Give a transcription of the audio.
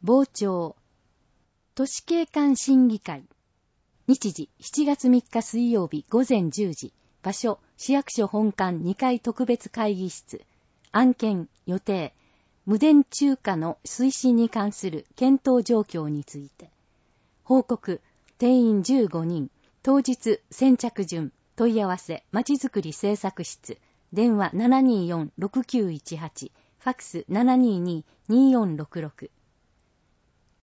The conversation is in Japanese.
傍聴。都市景観審議会。日時7月3日水曜日午前10時。場所、市役所本館2階特別会議室。案件、予定。無電柱化の推進に関する検討状況について。報告、定員15人。当日、先着順。問い合わせ、まちづくり政策室。電話724-6918。ファックス722-2466。